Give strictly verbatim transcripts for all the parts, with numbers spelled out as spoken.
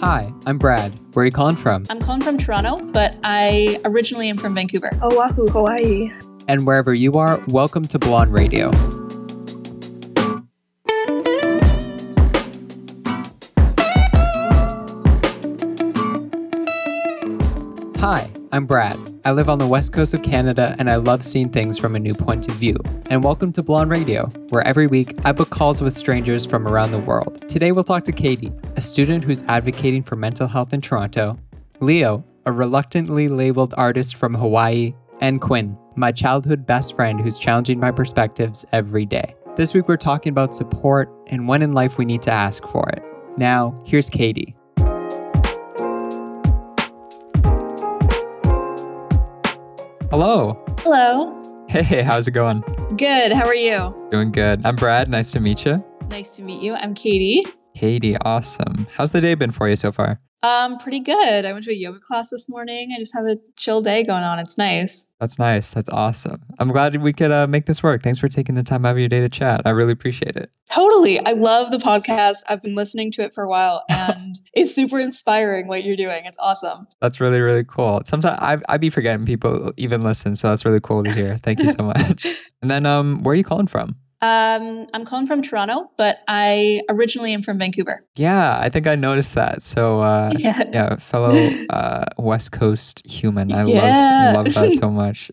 Hi, I'm Brad. Where are you calling from? I'm calling from Toronto, but I originally am from Vancouver. Oahu, Hawaii. And wherever you are, welcome to Blonde Radio. Hi, I'm Brad. I live on the west coast of Canada and I love seeing things from a new point of view. And welcome to Blonde Radio, where every week I book calls with strangers from around the world. Today we'll talk to Katie, a student who's advocating for mental health in Toronto, Leo, a reluctantly labeled artist from Hawaii, and Quinn, my childhood best friend who's challenging my perspectives every day. This week we're talking about support and when in life we need to ask for it. Now, here's Katie. Hello. Hello. Hey, how's it going? Good. How are you? Doing good. I'm Brad. Nice to meet you. Nice to meet you. I'm Katie. Katie, awesome. How's the day been for you so far? Um, pretty good. I went to a yoga class this morning. I just have a chill day going on. It's nice. That's nice. That's awesome. I'm glad we could uh, make this work. Thanks for taking the time out of your day to chat. I really appreciate it. Totally. I love the podcast. I've been listening to it for a while and it's super inspiring what you're doing. It's awesome. That's really, really cool. Sometimes I I be forgetting people even listen. So that's really cool to hear. Thank you so much. And then um, where are you calling from? Um, I'm calling from Toronto, but I originally am from Vancouver. Yeah, I think I noticed that. So uh, Yeah. yeah, fellow uh, West Coast human. I Yeah. love love that so much.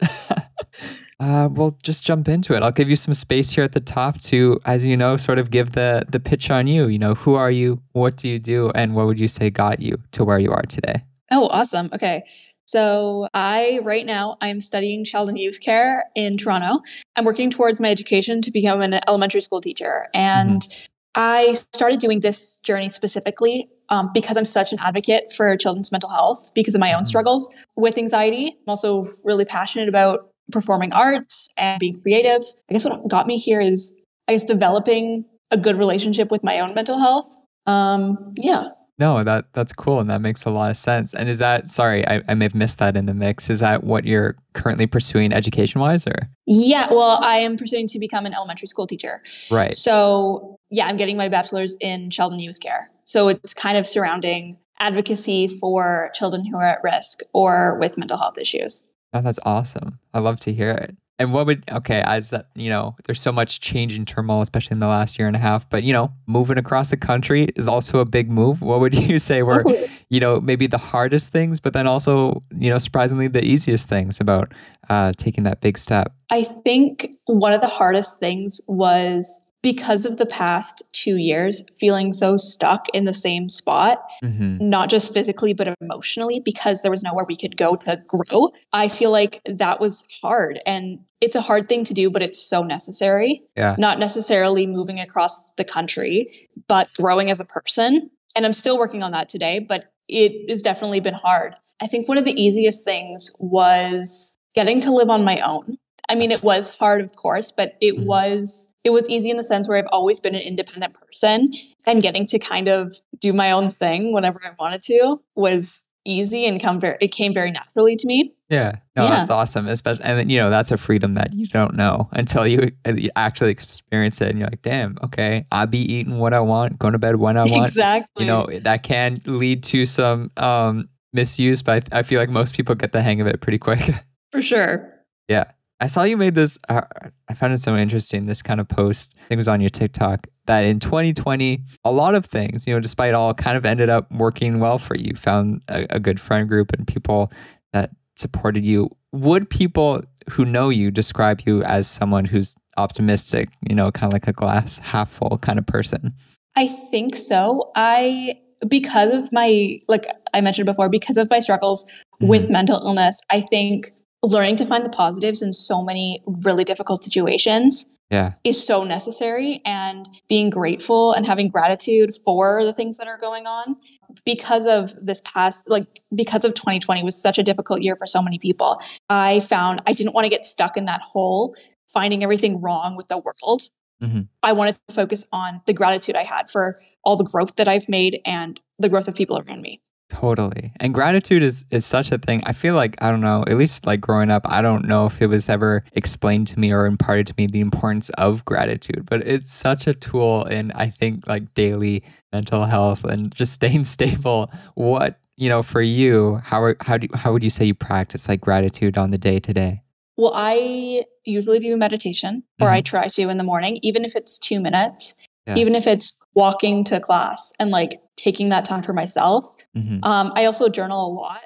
uh, we'll just jump into it. I'll give you some space here at the top to, as you know, sort of give the the pitch on you. You know, who are you? What do you do? And what would you say got you to where you are today? Oh, awesome. Okay. So I, right now, I'm studying child and youth care in Toronto. I'm working towards my education to become an elementary school teacher. And mm-hmm. I started doing this journey specifically um, because I'm such an advocate for children's mental health because of my own struggles with anxiety. I'm also really passionate about performing arts and being creative. I guess what got me here is, I guess, developing a good relationship with my own mental health. Um, yeah. No, that that's cool. And that makes a lot of sense. And is that, sorry, I, I may have missed that in the mix. Is that what you're currently pursuing education wise or? Yeah, well, I am pursuing to become an elementary school teacher. Right. So yeah, I'm getting my bachelor's in child and youth care. So it's kind of surrounding advocacy for children who are at risk or with mental health issues. Oh, that's awesome. I love to hear it. And what would, okay, as that, you know, there's so much change and turmoil, especially in the last year and a half, but, you know, moving across the country is also a big move. What would you say were, you know, maybe the hardest things, but then also, you know, surprisingly the easiest things about uh, taking that big step? I think one of the hardest things was because of the past two years, feeling so stuck in the same spot, mm-hmm. not just physically, but emotionally, because there was nowhere we could go to grow. I feel like that was hard. And it's a hard thing to do, but it's so necessary. Yeah. Not necessarily moving across the country, but growing as a person. And I'm still working on that today, but it has definitely been hard. I think one of the easiest things was getting to live on my own. I mean, it was hard, of course, but it mm-hmm. was it was easy in the sense where I've always been an independent person, and getting to kind of do my own thing whenever I wanted to was easy and come very, it came very naturally to me. Yeah, no, yeah. That's awesome. Especially, and then, you know, that's a freedom that you don't know until you, you actually experience it, and you're like, damn, okay, I'll be eating what I want, going to bed when I want. Exactly. You know, that can lead to some um, misuse, but I, I feel like most people get the hang of it pretty quick. For sure. Yeah. I saw you made this, uh, I found it so interesting, this kind of post, I think it was on your TikTok, that in twenty twenty, a lot of things, you know, despite all, kind of ended up working well for you. Found a, a good friend group and people that supported you. Would people who know you describe you as someone who's optimistic, you know, kind of like a glass half full kind of person? I think so. I, because of my, like I mentioned before, because of my struggles mm-hmm. with mental illness, I think learning to find the positives in so many really difficult situations yeah. is so necessary, and being grateful and having gratitude for the things that are going on because of this past, like because of twenty twenty was such a difficult year for so many people. I found I didn't want to get stuck in that hole, finding everything wrong with the world. Mm-hmm. I wanted to focus on the gratitude I had for all the growth that I've made and the growth of people around me. Totally. And gratitude is is such a thing. I feel like, I don't know, at least like growing up, I don't know if it was ever explained to me or imparted to me the importance of gratitude, but it's such a tool in, I think, like daily mental health and just staying stable. What, you know, for you, how are, how do how would you say you practice like gratitude on the day to day? Well, I usually do meditation, or I Hmm. try to in the morning, even if it's two minutes, Yeah. even if it's walking to class and like taking that time for myself. Hmm. Um, I also journal a lot.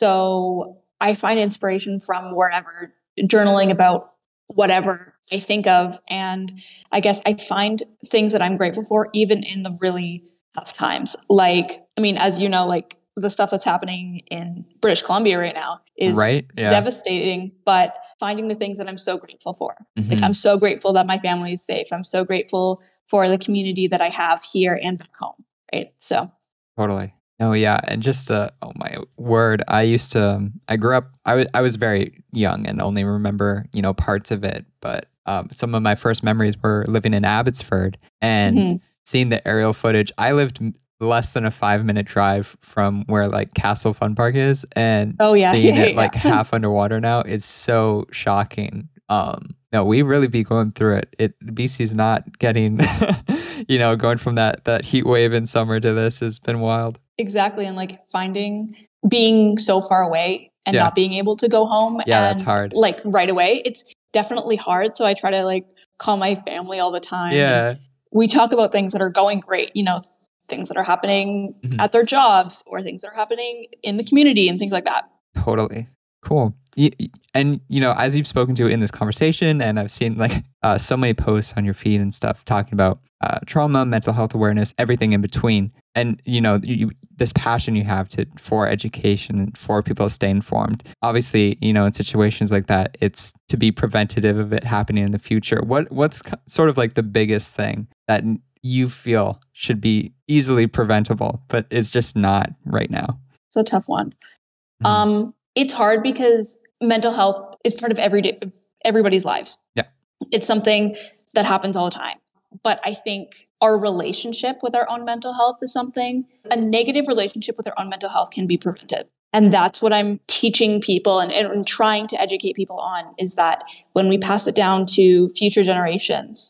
So I find inspiration from wherever, journaling about whatever I think of. And I guess I find things that I'm grateful for, even in the really tough times. Like, I mean, as you know, like the stuff that's happening in British Columbia right now is Right? Yeah. devastating, but finding the things that I'm so grateful for. Like, Hmm. I'm so grateful that my family is safe. I'm so grateful for the community that I have here and back home. Right. So, Totally. Oh yeah, and just uh, oh my word, I used to. um, I grew up. I was I was very young and only remember you know parts of it. But um, some of my first memories were living in Abbotsford and mhm. seeing the aerial footage. I lived m- less than a five minute drive from where like Castle Fun Park is, and Oh, yeah. seeing Yeah. it Yeah. like Yeah. half underwater now is so shocking. Um, no, we really be going through it. It B C's not getting, you know, going from that that heat wave in summer to this has been wild. Exactly. And like finding being so far away and Yeah. not being able to go home Yeah, that's and hard. like right away, it's definitely hard. So I try to like call my family all the time, and Yeah. we talk about things that are going great, you know, things that are happening Mhm. at their jobs or things that are happening in the community and things like that. Totally. Cool. Y- y- And, you know, as you've spoken to in this conversation, and I've seen like uh, so many posts on your feed and stuff talking about uh, trauma, mental health awareness, everything in between. And, you know, you, this passion you have to for education and for people to stay informed. Obviously, you know, in situations like that, it's to be preventative of it happening in the future. What What's k- sort of like the biggest thing that n- you feel should be easily preventable, but is just not right now? It's a tough one. Mhm. Um, it's hard because mental health is part of everyday everybody's lives. Yeah. It's something that happens all the time. But I think our relationship with our own mental health is something, a negative relationship with our own mental health can be prevented. And that's what I'm teaching people and, and trying to educate people on, is that when we pass it down to future generations,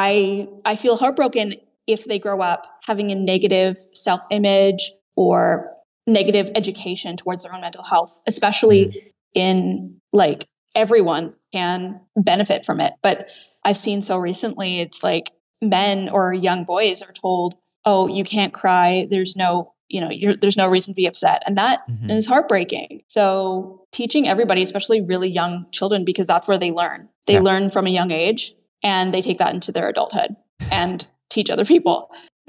I I feel heartbroken if they grow up having a negative self-image or negative education towards their own mental health, Mhm. especially in like everyone can benefit from it. But I've seen so recently, it's like men or young boys are told, "Oh, you can't cry. There's no, you know, you're, there's no reason to be upset," and that Mhm. is heartbreaking. So teaching everybody, especially really young children, because that's where they learn. They Yeah. learn from a young age, and they take that into their adulthood and teach other people.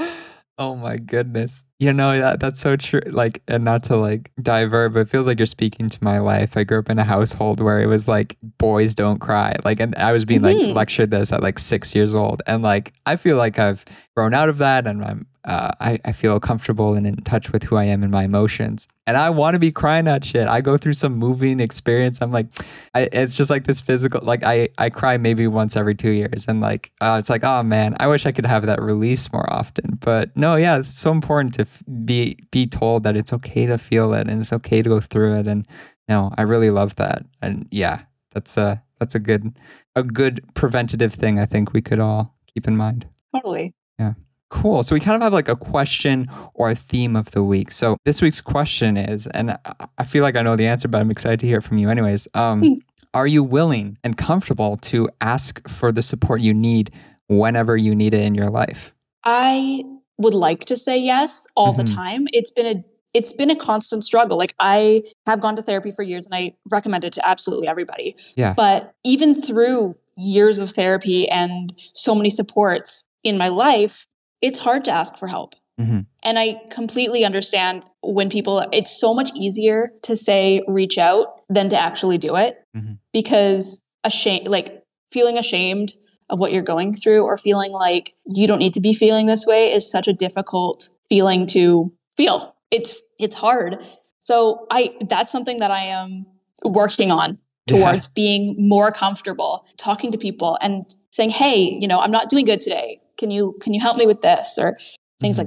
Oh my goodness. You know, that that's so true. Like, and not to like divert, but it feels like you're speaking to my life. I grew up in a household where it was like boys don't cry. Like, and I was being like Hmm. lectured this at like six years old. And like I feel like I've grown out of that and I'm uh I, I feel comfortable and in touch with who I am and my emotions. And I want to be crying at shit. I go through some moving experience. I'm like, I, it's just like this physical, like I, I cry maybe once every two years. And like, uh, it's like, oh man, I wish I could have that release more often. But no, yeah, it's so important to f- be, be told that it's okay to feel it and it's okay to go through it. And no, I really love that. And yeah, that's a, that's a good, a good preventative thing I think we could all keep in mind. Totally. Yeah. Cool. So we kind of have like a question or a theme of the week. So this week's question is, and I I feel like I know the answer, but I'm excited to hear it from you anyways. Um, are you willing and comfortable to ask for the support you need whenever you need it in your life? I would like to say yes all the Hmm. time. It's been a it's been a constant struggle. Like, I have gone to therapy for years and I recommend it to absolutely everybody. Yeah. But even through years of therapy and so many supports in my life, it's hard to ask for help. Hmm. And I completely understand when people, it's so much easier to say reach out than to actually do it, Hmm. because ashamed, like feeling ashamed of what you're going through or feeling like you don't need to be feeling this way is such a difficult feeling to feel. It's it's hard. So I that's something that I am working on, Yeah. towards being more comfortable talking to people and saying, "Hey, you know, I'm not doing good today. Can you can you help me with this?" or things Hmm. like that.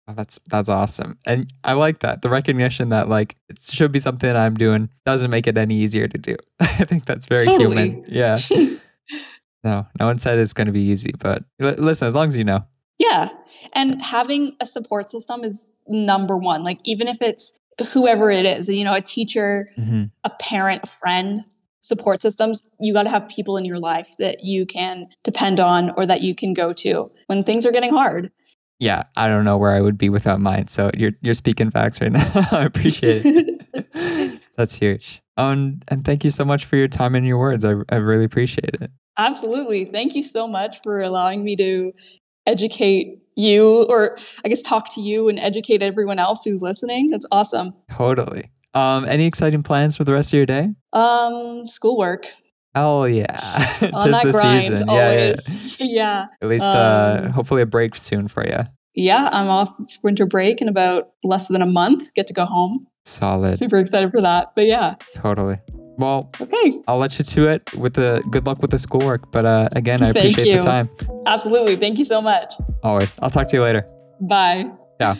Oh, that's that's awesome. And I like that. The recognition that like it should be something that I'm doing doesn't make it any easier to do. I think that's very Totally. human. Yeah. No, no one said it's going to be easy, but l- listen, as long as you know. Yeah. And having a support system is number one. Like, even if it's whoever it is, you know, a teacher, hmm a parent, a friend, support systems, you got to have people in your life that you can depend on or that you can go to when things are getting hard. Yeah, I don't know where I would be without mine. So you're you're speaking facts right now. I appreciate it. That's huge. Um, and thank you so much for your time and your words. I I really appreciate it. Absolutely. Thank you so much for allowing me to educate you, or I guess talk to you and educate everyone else who's listening. That's awesome. Totally. Um, any exciting plans for the rest of your day? Um, schoolwork. Oh yeah, On tis that the grind, season. Yeah, yeah. always. Yeah. At least, uh, Um, hopefully, a break soon for you. yeah, I'm off winter break in about less than a month. Get to go home. Solid. Super excited for that. But yeah. Totally. Well, Okay. I'll let you to it with the good luck with the schoolwork. But uh, again, I Thank appreciate you. the time. Absolutely. Thank you so much. Always. I'll talk to you later. Bye. Yeah.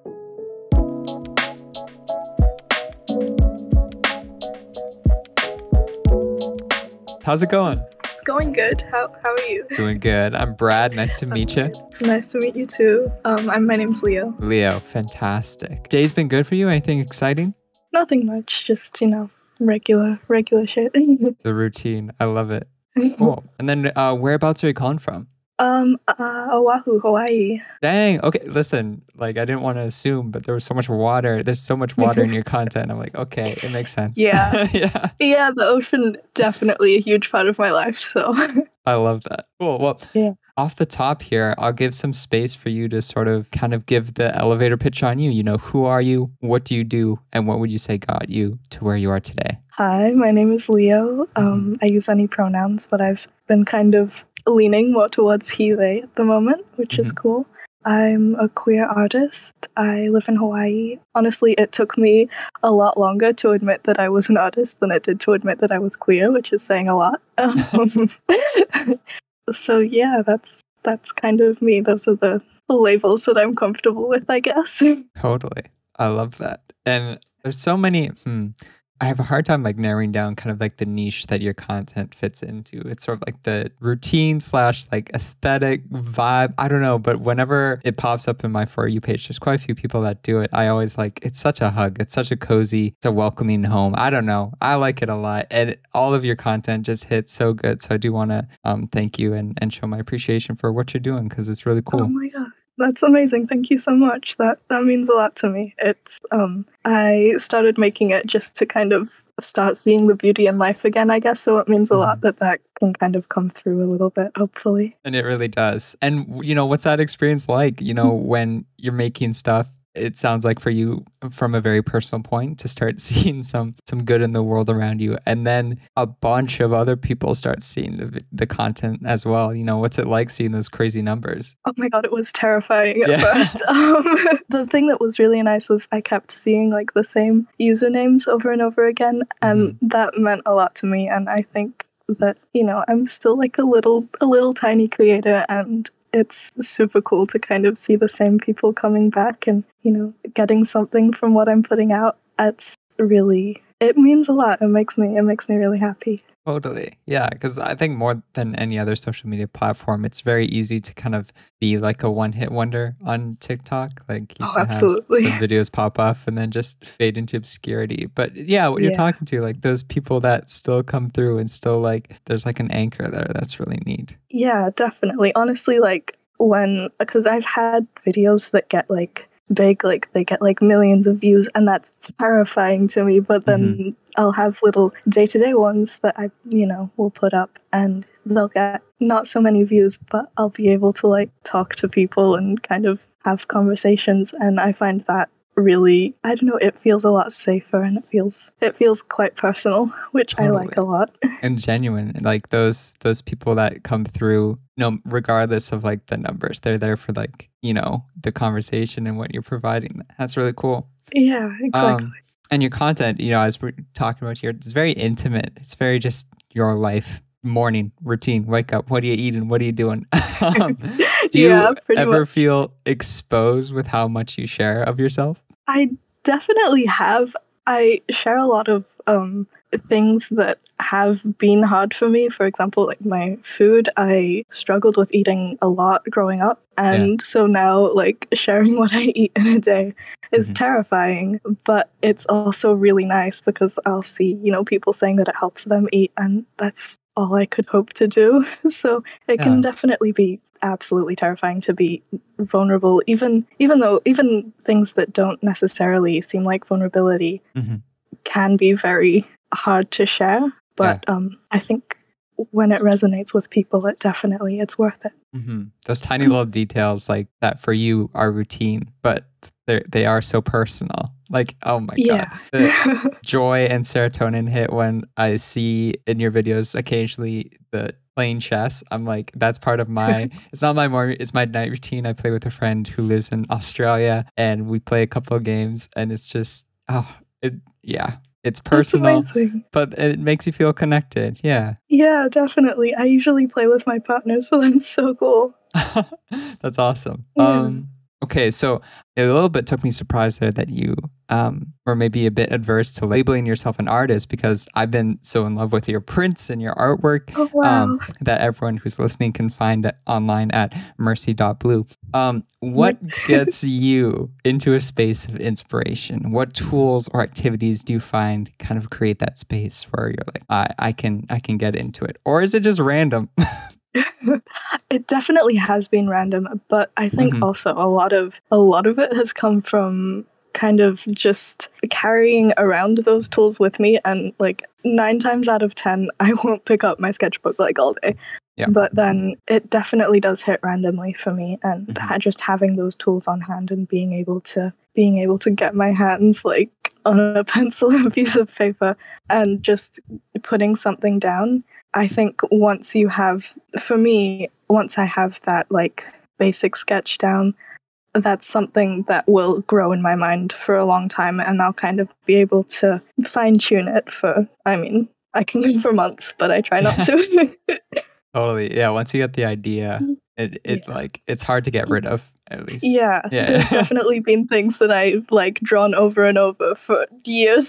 How's it going? It's going good. How how are you? Doing good. I'm Brad. Nice to meet you. Nice to meet you too. Um, I'm my name's Leo. Leo, fantastic. Day's been good for you? Anything exciting? Nothing much, just you know, regular regular shit. The routine. I love it. Cool. And then uh, whereabouts are you calling from? um, uh, Oahu, Hawaii. Dang. Okay. Listen, like I didn't want to assume, but there was so much water. There's so much water in your content. I'm like, okay, it makes sense. Yeah. Yeah. Yeah, the ocean definitely a huge part of my life. So I love that. Cool. Well, Yeah. off the top here, I'll give some space for you to sort of kind of give the elevator pitch on you. You know, who are you? What do you do? And what would you say got you to where you are today? hi, my name is Leo. Um, I use any pronouns, but I've been kind of leaning more towards he, they at the moment, which is cool. I'm a queer artist. I live in Hawaii. Honestly, it took me a lot longer to admit that I was an artist than it did to admit that I was queer, which is saying a lot. Um, so yeah, that's that's kind of me. Those are the labels that I'm comfortable with, I guess. Totally. I love that. And there's so many, hmm, I have a hard time like narrowing down kind of like the niche that your content fits into. It's sort of like the routine slash like aesthetic vibe. I don't know, but whenever it pops up in my For You page, there's quite a few people that do it. I always like, it's such a hug. It's such a cozy, it's a welcoming home. I don't know. I like it a lot. And all of your content just hits so good. So I do want to um, thank you and, and show my appreciation for what you're doing because it's really Oh cool. my god. That's amazing. Thank you so much. That that means a lot to me. It's um I started making it just to kind of start seeing the beauty in life again, I guess. So it means a lot that that can kind of come through a little bit, hopefully. And it really does. And, you know, what's that experience like, you know, when you're making stuff? It sounds like for you from a very personal point to start seeing some some good in the world around you. And then a bunch of other people start seeing the, the content as well. You know, what's it like seeing those crazy numbers? Oh my god, it was terrifying at Yeah. first. Um, the thing that was really nice was I kept seeing like the same usernames over and over again, and that meant a lot to me. And I think that, you know, I'm still like a little a little tiny creator, and it's super cool to kind of see the same people coming back and, you know, getting something from what I'm putting out. It's really, it means a lot. It makes me, it makes me really happy. Totally. Yeah. Because I think more than any other social media platform, it's very easy to kind of be like a one hit wonder on TikTok. Like you Oh, can absolutely. have some videos pop off and then just fade into obscurity. But yeah, what you're Yeah. talking to, like those people that still come through and still like, there's like an anchor there. That's really neat. Yeah, definitely. Honestly, like when, because I've had videos that get like big, like they get like millions of views, and that's terrifying to me. But then I'll have little day to day ones that I, you know, will put up, and they'll get not so many views, but I'll be able to like talk to people and kind of have conversations. And I find that really, I don't know, it feels a lot safer, and it feels it feels quite personal, which I like a Totally. lot. And genuine, like those those people that come through, you know, regardless of like the numbers, they're there for like, you know, the conversation and what you're providing. That's really cool. Yeah, exactly. Um, and your content, you know, as we're talking about here, it's very intimate. It's very just your life, morning routine, wake up, what are you eating? What are you doing? um, Do you Yeah, pretty ever much. feel exposed with how much you share of yourself? I definitely have. I share a lot of um, things that have been hard for me. For example, like my food, I struggled with eating a lot growing up. And so now, like, sharing what I eat in a day is Mhm. terrifying. But it's also really nice because I'll see, you know, people saying that it helps them eat. And that's all I could hope to do. So it Yeah. can definitely be absolutely terrifying to be vulnerable, even even though even things that don't necessarily seem like vulnerability Mhm. can be very hard to share. But um, I think when it resonates with people, it definitely it's worth it. Mhm. Those tiny little details like that for you are routine, but they they are so personal. Like, oh my God, Yeah. the joy and serotonin hit when I see in your videos occasionally the playing chess. I'm like, that's part of my, it's not my morning, it's my night routine. I play with a friend who lives in Australia and we play a couple of games and it's just, oh, it, yeah, it's That's personal, amazing. but it makes you feel connected. Yeah. Yeah, definitely. I usually play with my partner, so that's so cool. That's awesome. Yeah. Um, okay, so a little bit took me surprised there that you um, were maybe a bit adverse to labeling yourself an artist because I've been so in love with your prints and your artwork Oh wow. um, that everyone who's listening can find it online at mercy dot blue. Um, what gets you into a space of inspiration? What tools or activities do you find kind of create that space where you're like, I, I can I can get into it? Or is it just random? It definitely has been random, but I think Mhm. also a lot of a lot of it has come from kind of just carrying around those tools with me, and like nine times out of ten I won't pick up my sketchbook like all day. Yeah. But then it definitely does hit randomly for me, and Mhm. ha- just having those tools on hand and being able to being able to get my hands like on a pencil and a piece of paper and just putting something down. I think once you have, for me, once I have that like basic sketch down, that's something that will grow in my mind for a long time, and I'll kind of be able to fine tune it for, I mean, I can go for months, but I try not to. Totally. Yeah. Once you get the idea, it, it Yeah. like it's hard to get rid of, at least. Yeah, Yeah. there's definitely been things that I've like drawn over and over for years.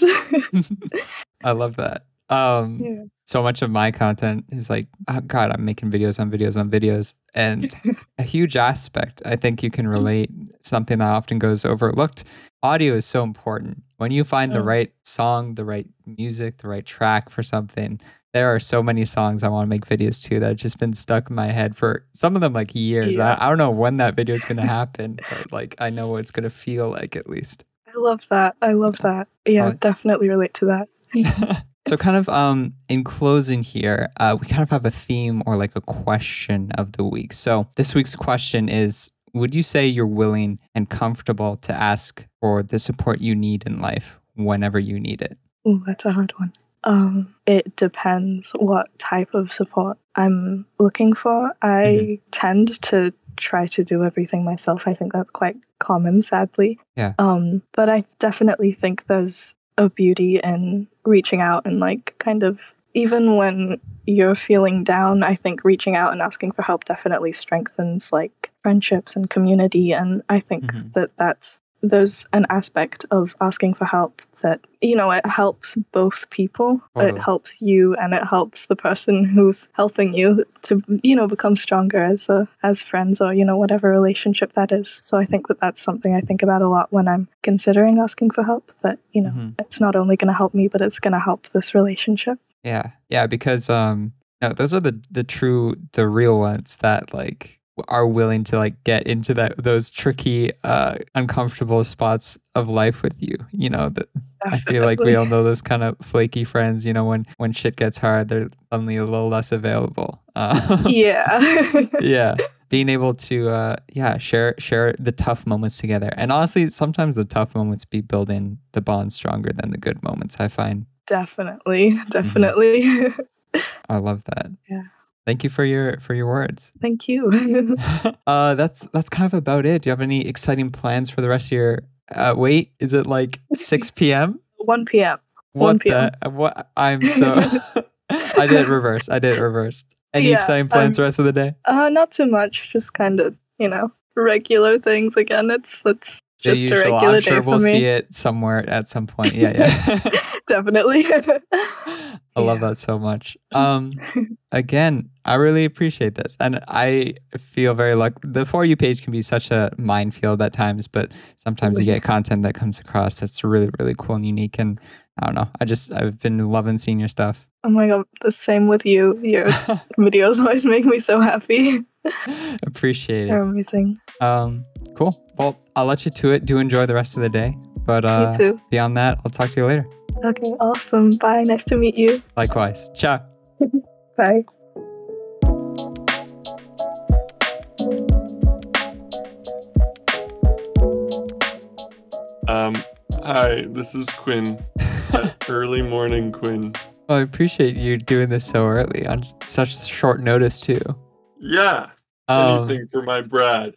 I love that. Um, Yeah. so much of my content is like, oh God, I'm making videos on videos on videos. And a huge aspect, I think you can relate, something that often goes overlooked. Audio is so important. When you find the Mm. right song, the right music, the right track for something, there are so many songs I want to make videos to that have just been stuck in my head for some of them like years. Yeah. I, I don't know when that video is going to happen, but like I know what it's going to feel like at least. I love that. I love that. Yeah, Uh, definitely relate to that. So kind of um in closing here, uh, we kind of have a theme or like a question of the week. So this week's question is, would you say you're willing and comfortable to ask for the support you need in life whenever you need it? Ooh, that's a hard one. Um, it depends what type of support I'm looking for. I Mhm. tend to try to do everything myself. I think that's quite common, sadly. Yeah. Um, but I definitely think there's a beauty in reaching out and like kind of, even when you're feeling down, I think reaching out and asking for help definitely strengthens like friendships and community. And I think Mhm. that that's there's an aspect of asking for help that, you know, it helps both people. Totally. It helps you and it helps the person who's helping you to, you know, become stronger as a, as friends, or, you know, whatever relationship that is. So I think that that's something I think about a lot when I'm considering asking for help, that, you know, Mhm. it's not only going to help me, but it's going to help this relationship. Yeah. Yeah, because um no, those are the the true the real ones that like are willing to like get into that those tricky uh uncomfortable spots of life with you. You know, that I feel like we all know those kind of flaky friends, you know, when when shit gets hard, they're suddenly a little less available. Uh, Yeah. yeah. Being able to uh yeah, share share the tough moments together. And honestly, sometimes the tough moments be building the bond stronger than the good moments, I find. Definitely. Definitely. I love that. Yeah. Thank you for your for your words. Thank you. uh that's that's kind of about it. Do you have any exciting plans for the rest of your uh wait, is it like six p.m.? one p.m. What one p.m. the what I'm so I did it reverse. I did it reverse. Any Yeah, exciting plans um, the rest of the day? Uh, not too much. Just kind of you know, regular things again. It's it's The just a usual. regular I'm sure day we'll for me. see it somewhere at some point. Yeah, yeah. Definitely. I love Yeah. that so much. Um, again, I really appreciate this, and I feel very lucky. The For You page can be such a minefield at times, but sometimes you Yeah. get content that comes across that's really, really cool and unique. And I don't know. I just I've been loving seeing your stuff. Oh my god, the same with you. Your videos always make me so happy. Appreciate They're it. amazing. Um, cool. Well, I'll let you to it. Do enjoy the rest of the day. But uh, Me too. beyond that, I'll talk to you later. Okay, awesome. Bye. Nice to meet you. Likewise. Ciao. Bye. Um, hi, this is Quinn. Uh, Early morning Quinn. Well, I appreciate you doing this so early on such short notice too. Yeah, Um, anything for my Brad.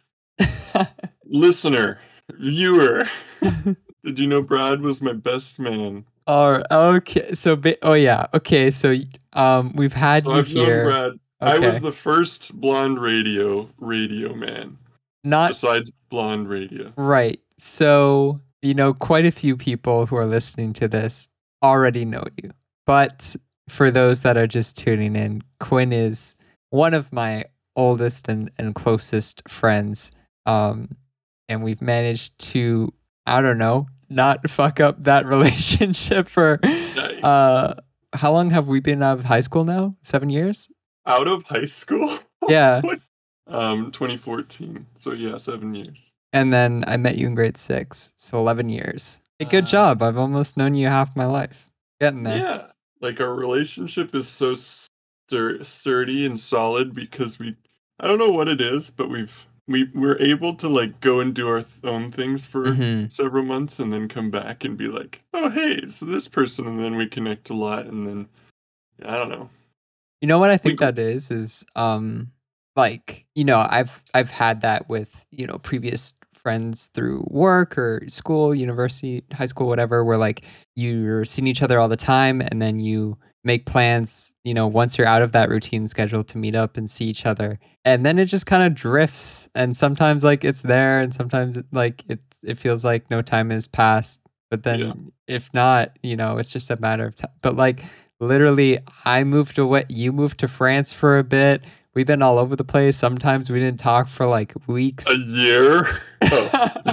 Listener, viewer. Did you know Brad was my best man? oh, okay. So, ba- oh yeah. Okay. So, um, we've had So you I've known here. Brad. I Okay. was the first blonde radio radio man, Not besides blonde radio. right. So, you know, quite a few people who are listening to this already know you. But for those that are just tuning in, Quinn is one of my oldest and, and closest friends. Um, and we've managed to, I don't know, not fuck up that relationship for Nice. uh how long have we been out of high school now? Seven years? Out of high school? Yeah. What? Um, twenty fourteen. So yeah, seven years. And then I met you in grade six, so eleven years. Hey, good Uh, job. I've almost known you half my life. Getting there. Yeah, like our relationship is so stur- sturdy and solid because we, I don't know what it is, but we've we we're able to like go and do our th- own things for Mhm. several months and then come back and be like, oh hey, it's this person, and then we connect a lot, and then I don't know. You know what I We think go- that is is um like, you know, I've I've had that with, you know, previous friends through work or school, university, high school, whatever, where like you're seeing each other all the time and then you make plans, you know, once you're out of that routine schedule to meet up and see each other. And then it just kind of drifts and sometimes like it's there and sometimes it, like it it feels like no time has passed. But then Yeah. if not, you know, it's just a matter of time. But like literally I moved away, you moved to France for a bit. We've been all over the place. Sometimes we didn't talk for like weeks. A year? Oh.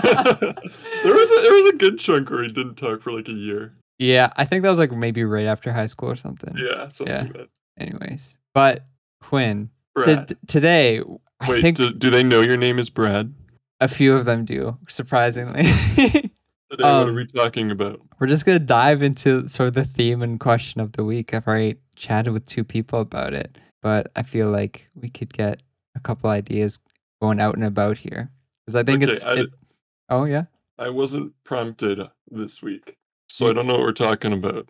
there was a, there was a good chunk where we didn't talk for like a year. Yeah, I think that was like maybe right after high school or something. Yeah, something Yeah. like that. Anyways, but Quinn, Brad. t- today, I Wait, think do, do they know your name is Brad? a few of them do, surprisingly. Today, what are Um, we talking about? We're just going to dive into sort of the theme and question of the week. I've already chatted with two people about it, but I feel like we could get a couple ideas going out and about here. Because I think Okay, it's. I- It, oh, yeah? I wasn't prompted this week, so I don't know what we're talking about.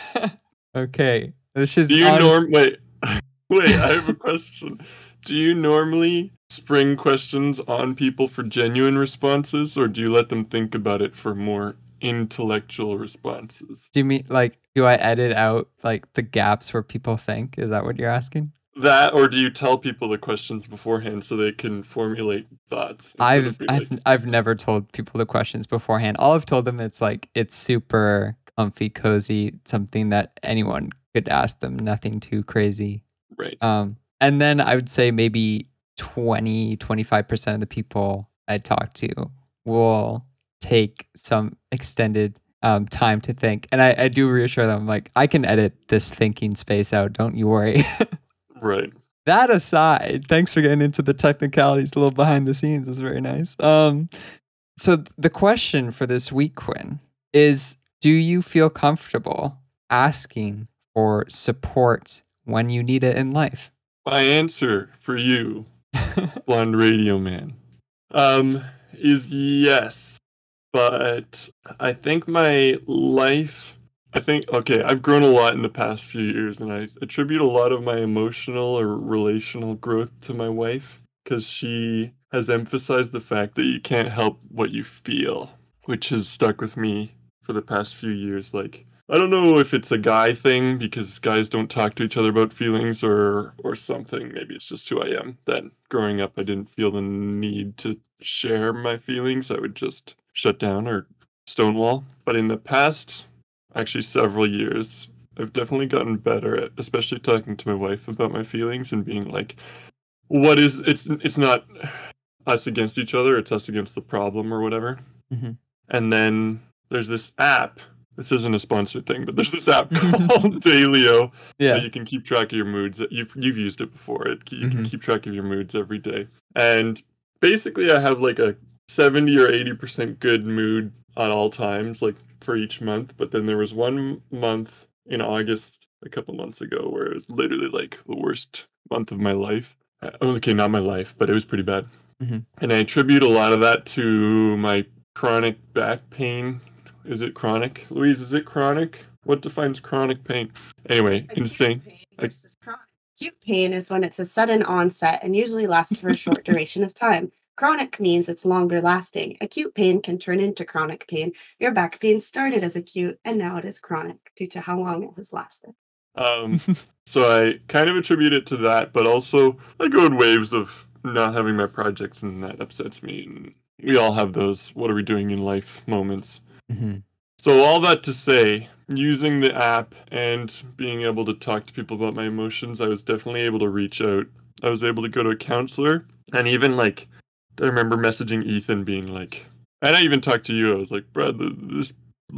Okay. This is Do you honest- norm wait wait, I have a question. Do you normally spring questions on people for genuine responses, or do you let them think about it for more intellectual responses? Do you mean like do I edit out like the gaps where people think? Is that what you're asking? That, or do you tell people the questions beforehand so they can formulate thoughts? instead I've of being I've like, I've never told people the questions beforehand. All I've told them it's like it's super comfy, cozy, something that anyone could ask them, nothing too crazy. right. Um and then I would say maybe twenty, twenty-five percent of the people I talk to will take some extended um, time to think. And I, I do reassure them, like, I can edit this thinking space out. Don't you worry. Right. That aside, thanks for getting into the technicalities, a little behind the scenes. Is very nice. Um, so th- the question for this week, Quinn, is: do you feel comfortable asking for support when you need it in life? My answer for you, blonde radio man, um, is yes. But I think my life, I think, okay, I've grown a lot in the past few years, and I attribute a lot of my emotional or relational growth to my wife, because she has emphasized the fact that you can't help what you feel, which has stuck with me for the past few years. Like, I don't know if it's a guy thing because guys don't talk to each other about feelings or or something. Maybe it's just who I am. That growing up, I didn't feel the need to share my feelings. I would just shut down or stonewall. But in the past, actually several years, I've definitely gotten better at, especially talking to my wife about my feelings and being like, "What is? It's it's not us against each other. It's us against the problem or whatever." Mm-hmm. And then there's this app. This isn't a sponsored thing, but there's this app called Dailyo Yeah. that you can keep track of your moods. You've you've used it before. It you Mhm. can keep track of your moods every day. And basically, I have like a seventy or eighty percent good mood at all times, like for each month. But then there was one month in August a couple months ago where it was literally like the worst month of my life. Uh, Okay, not my life, but it was pretty bad. Mhm. And I attribute a lot of that to my chronic back pain. Is it chronic? Louise, is it chronic? What defines chronic pain? Anyway, Acute insane. pain versus chronic. Acute pain is when it's a sudden onset and usually lasts for a short duration of time. Chronic means it's longer lasting. Acute pain can turn into chronic pain. Your back pain started as acute and now it is chronic due to how long it has lasted. Um, so I kind of attribute it to that, but also I go in waves of not having my projects and that upsets me. And we all have those what are we doing in life moments. Mm-hmm. So all that to say, using the app and being able to talk to people about my emotions, I was definitely able to reach out. I was able to go to a counselor and even like, I remember messaging Ethan being like, and I even talked to you, I was like, Brad, th- this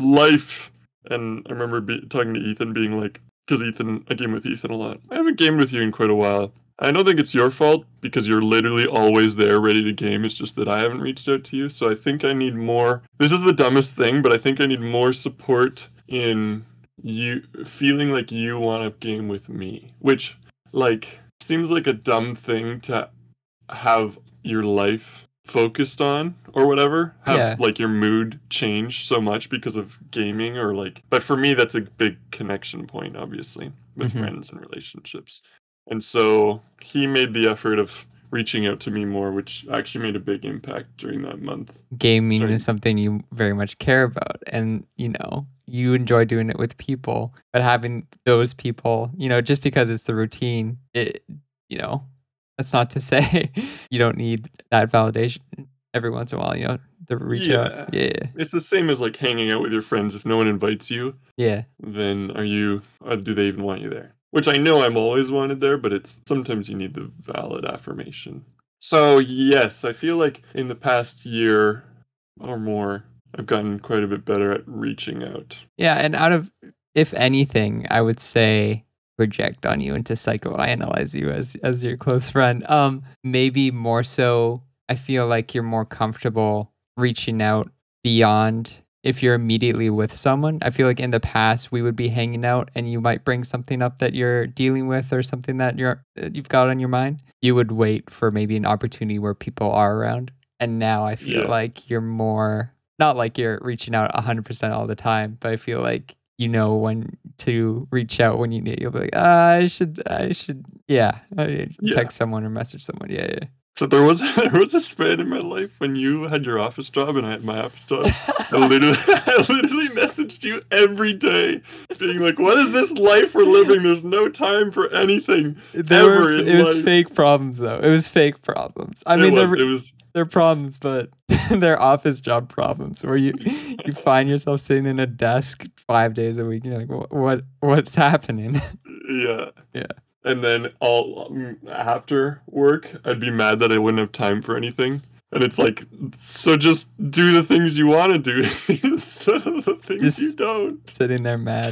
life, and I remember be- talking to Ethan being like, because Ethan, I game with Ethan a lot. I haven't gamed with you in quite a while. I don't think it's your fault because you're literally always there ready to game. It's just that I haven't reached out to you. So I think I need more. This is the dumbest thing, but I think I need more support in you feeling like you want to game with me, which like seems like a dumb thing to have your life focused on or whatever, have Yeah. like your mood change so much because of gaming or like, but for me that's a big connection point obviously with Mhm. friends and relationships. And so he made the effort of reaching out to me more, which actually made a big impact during that month. Gaming Sorry. is something you very much care about, and you know you enjoy doing it with people. But having those people, you know, just because it's the routine, it, you know, that's not to say you don't need that validation every once in a while. You know, the reach out. Yeah, It's the same as like hanging out with your friends. If no one invites you, yeah, then are you, or do they even want you there? Which I know I'm always wanted there, but it's sometimes you need the valid affirmation. So yes, I feel like in the past year or more, I've gotten quite a bit better at reaching out. yeah. And out of, if anything, I would say project on you and to psychoanalyze you as as your close friend. Um, maybe more so. I feel like you're more comfortable reaching out beyond if you're immediately with someone. I feel like in the past we would be hanging out and you might bring something up that you're dealing with or something that you're that you've got on your mind. You would wait for maybe an opportunity where people are around. And now I feel Yeah. like you're more, not like you're reaching out one hundred percent all the time, but I feel like you know when to reach out when you need. You'll be like, ah, I should, I should, yeah, I Yeah. text someone or message someone. Yeah, yeah. So there was there was a span in my life when you had your office job and I had my office job. I literally I literally messaged you every day, being like, "What is this life we're living? There's no time for anything They ever were, in it was life." fake problems though. It was fake problems. I it mean, was, they're it was they're problems, but they're office job problems where you you find yourself sitting in a desk five days a week. And you're like, what what what's happening? yeah. Yeah. And then all um, after work, I'd be mad that I wouldn't have time for anything. And it's like, so just do the things you want to do instead of the things you Just- don't. Sitting there mad.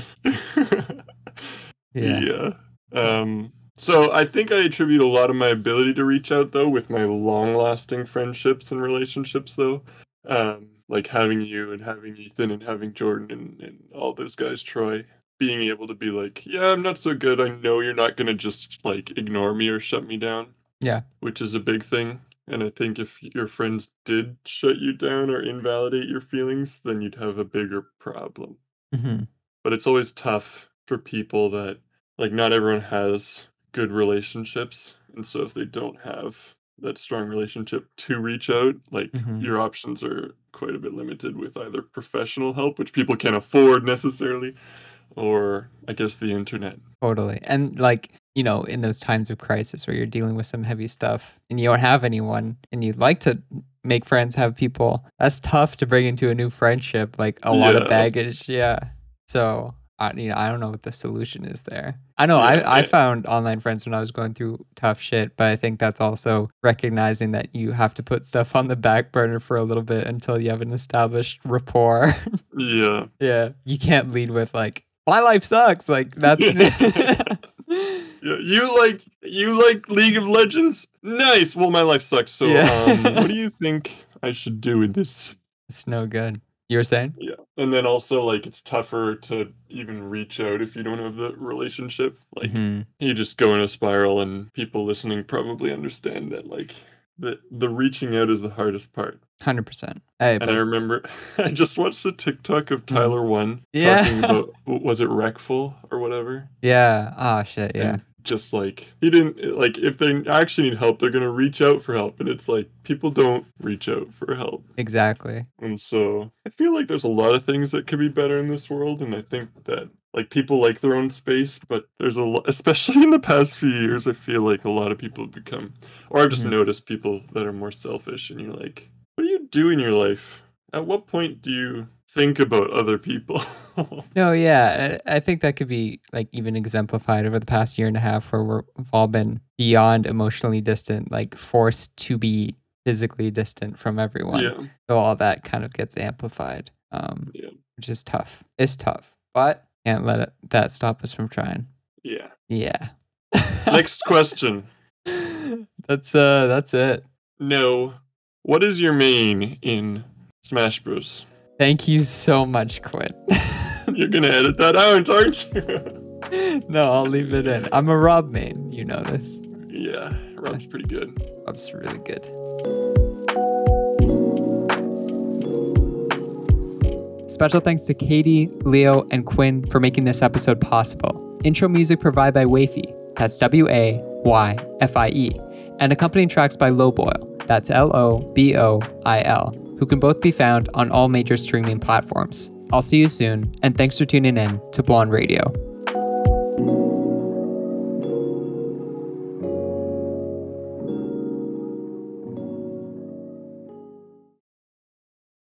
Yeah. Yeah. Um, so I think I attribute a lot of my ability to reach out though with my long-lasting friendships and relationships though. Um, like having you and having Ethan and having Jordan and, and all those guys, Troy, being able to be like, yeah, I'm not so good. I know you're not gonna just like ignore me or shut me down. Yeah. Which is a big thing. And I think if your friends did shut you down or invalidate your feelings, then you'd have a bigger problem. hmm But it's always tough for people that, like, not everyone has good relationships. And so if they don't have that strong relationship to reach out, like Mhm. your options are quite a bit limited with either professional help, which people can't afford necessarily, or I guess the internet. Totally. And like, you know, in those times of crisis where you're dealing with some heavy stuff and you don't have anyone and you'd like to make friends, have people, that's tough to bring into a new friendship, like a lot of Yeah. baggage. Yeah. So, I, you know, I don't know what the solution is there. I know Yeah, I, I yeah. found online friends when I was going through tough shit, but I think that's also recognizing that you have to put stuff on the back burner for a little bit until you have an established rapport. Yeah. Yeah. You can't lead with like, my life sucks. Like that's Yeah, you like you like League of Legends? Nice. Well, my life sucks. So, Yeah. um, what do you think I should do with this? it's no good. You were saying? Yeah, and then also like it's tougher to even reach out if you don't have the relationship. Like Mhm. you just go in a spiral, and people listening probably understand that. Like the the reaching out is the hardest part. one hundred percent. Hey, And I but remember I just watched a TikTok of Tyler One Yeah. talking about was it Wreckful or whatever. yeah. Oh shit. Yeah. And just like he didn't like if they actually need help, they're gonna reach out for help, and it's like people don't reach out for help. Exactly. And so I feel like there's a lot of things that could be better in this world, and I think that like people like their own space, but there's a lot, especially in the past few years, I feel like a lot of people have become, or I've just Mhm. noticed people that are more selfish, and you're like, what do you do in your life? At what point do you think about other people? No, yeah. I I think that could be like even exemplified over the past year and a half where we're, we've all been beyond emotionally distant, like forced to be physically distant from everyone. Yeah, So all that kind of gets amplified, um, yeah, which is tough. It's tough, but can't let it, that stop us from trying. yeah. Yeah. Next question. that's uh, that's it. No. What is your main in Smash Bros? Thank you so much, Quinn. You're gonna edit that out, aren't you? No, I'll leave it in. I'm a Rob main. You know this. Yeah, Rob's pretty good. Rob's really good. Special thanks to Katie, Leo, and Quinn for making this episode possible. Intro music provided by Wayfie. That's W A Y F I E. And accompanying tracks by Lowboil. That's L O B O I L, who can both be found on all major streaming platforms. I'll see you soon, and thanks for tuning in to Blonde Radio.